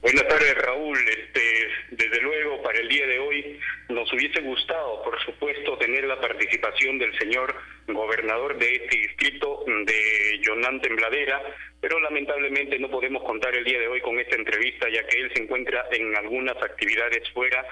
Buenas tardes, Raúl. Desde luego, para el día de hoy nos hubiese gustado, por supuesto, tener la participación del señor gobernador de este distrito de Yonán Tembladera, pero lamentablemente no podemos contar el día de hoy con esta entrevista, ya que él se encuentra en algunas actividades fuera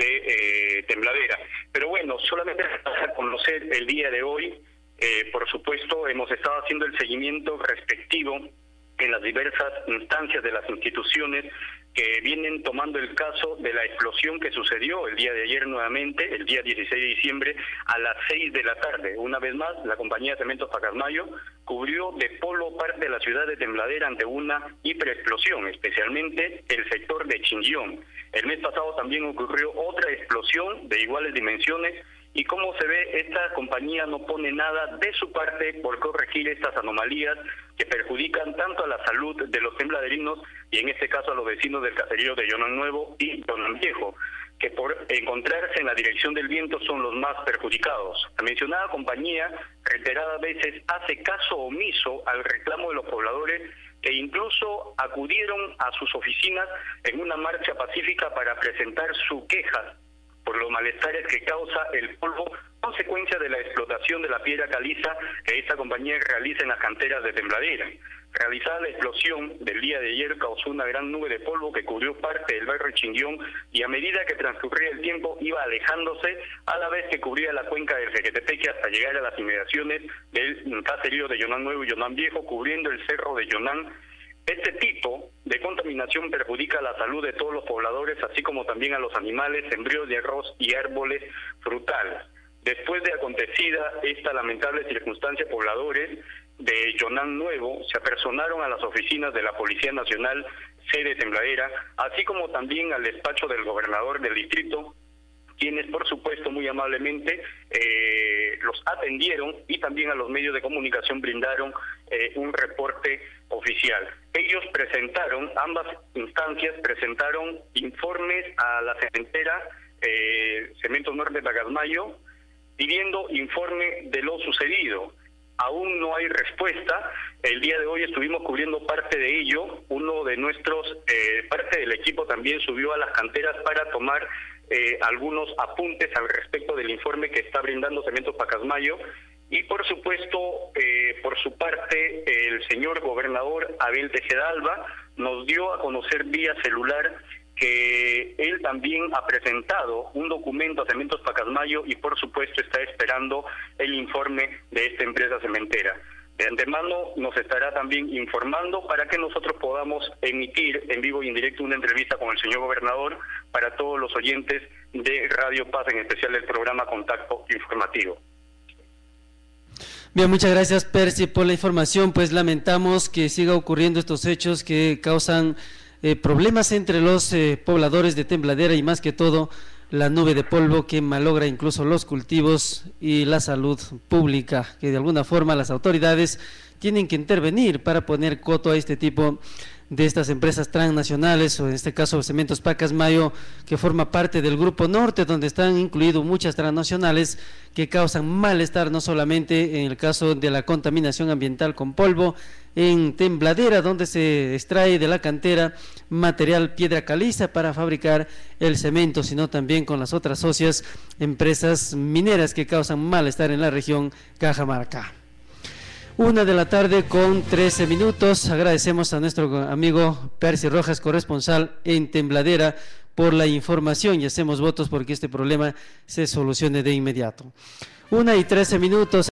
de Tembladera. Pero bueno, solamente para conocer el día de hoy, por supuesto, hemos estado haciendo el seguimiento respectivo en las diversas instancias de las instituciones que vienen tomando el caso de la explosión que sucedió el día de ayer nuevamente, el día 16 de diciembre, a las 6 de la tarde. Una vez más, la compañía de Cementos Pacasmayo cubrió de polvo parte de la ciudad de Tembladera ante una hiperexplosión, especialmente el sector de Chinchón. El mes pasado también ocurrió otra explosión de iguales dimensiones, y como se ve, esta compañía no pone nada de su parte por corregir estas anomalías que perjudican tanto a la salud de los tembladerinos y en este caso a los vecinos del caserío de Yonán Nuevo y Yonán Viejo, que por encontrarse en la dirección del viento son los más perjudicados. La mencionada compañía reiteradas veces hace caso omiso al reclamo de los pobladores, que incluso acudieron a sus oficinas en una marcha pacífica para presentar su queja por los malestares que causa el polvo, consecuencia de la explotación de la piedra caliza que esta compañía realiza en las canteras de Tembladera. Realizada la explosión del día de ayer causó una gran nube de polvo que cubrió parte del barrio Chinchón, y a medida que transcurría el tiempo iba alejándose, a la vez que cubría la cuenca del Jequetepeque hasta llegar a las inmediaciones del caserío de Yonán Nuevo y Yonán Viejo, cubriendo el cerro de Yonán. Este tipo de contaminación perjudica la salud de todos los pobladores, así como también a los animales, sembríos de arroz y árboles frutales. Después de acontecida esta lamentable circunstancia, pobladores de Yonán Nuevo se apersonaron a las oficinas de la Policía Nacional, sede Tembladera, así como también al despacho del gobernador del distrito, quienes por supuesto muy amablemente los atendieron, y también a los medios de comunicación brindaron un reporte oficial. Ellos presentaron, ambas instancias presentaron informes a la cementera Cementos Norte Pacasmayo, pidiendo informe de lo sucedido. Aún no hay respuesta. El día de hoy estuvimos cubriendo parte de ello. Uno de nuestros, parte del equipo también subió a las canteras para tomar algunos apuntes al respecto del informe que está brindando Cementos Pacasmayo. Y por supuesto, por su parte, el señor gobernador Abel Tejeda Alba nos dio a conocer vía celular que él también ha presentado un documento a Cementos Pacasmayo y por supuesto está esperando el informe de esta empresa cementera. De antemano nos estará también informando para que nosotros podamos emitir en vivo y en directo una entrevista con el señor gobernador para todos los oyentes de Radio Paz, en especial del programa Contacto Informativo. Bien, muchas gracias, Percy, por la información. Pues lamentamos que siga ocurriendo estos hechos que causan problemas entre los pobladores de Tembladera, y más que todo la nube de polvo que malogra incluso los cultivos y la salud pública, que de alguna forma las autoridades tienen que intervenir para poner coto a este tipo de estas empresas transnacionales, o en este caso Cementos Pacasmayo, que forma parte del Grupo Norte, donde están incluidas muchas transnacionales que causan malestar, no solamente en el caso de la contaminación ambiental con polvo en Tembladera, donde se extrae de la cantera material piedra caliza para fabricar el cemento, sino también con las otras socias empresas mineras que causan malestar en la región Cajamarca. 1:13 p.m. Agradecemos a nuestro amigo Percy Rojas, corresponsal en Tembladera, por la información, y hacemos votos porque este problema se solucione de inmediato. 1:13 p.m.